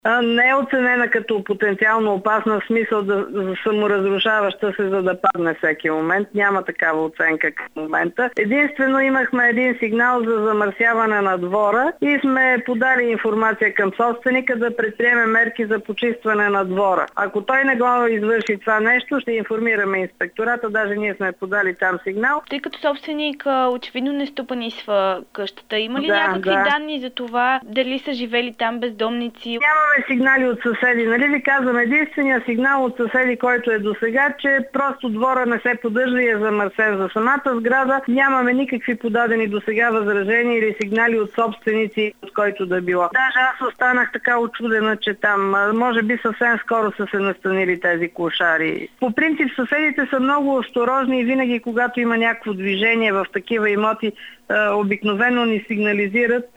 Не е оценена като потенциално опасна, в смисъл да саморазрушаваща се, за да падне всеки момент. Няма такава оценка към момента. Единствено имахме един сигнал за замърсяване на двора и сме подали информация към собственика да предприеме мерки за почистване на двора. Ако той не го извърши това нещо, ще информираме инспектората. Даже ние сме подали там сигнал. Тъй като собственик очевидно не стопанисва къщата, има ли някакви данни за това дали са живели там бездомници? Нямаме сигнали от съседи. Нали ви казвам, единствения сигнал от съседи, който е досега, че просто двора не се поддържа и е замърсен. За самата сграда нямаме никакви подадени досега възражения или сигнали от собственици, от който да било. Даже аз останах така учудена, че там може би съвсем скоро са се настанили тези клошари. По принцип съседите са много осторожни и винаги, когато има някакво движение в такива имоти, обикновено ни сигнализират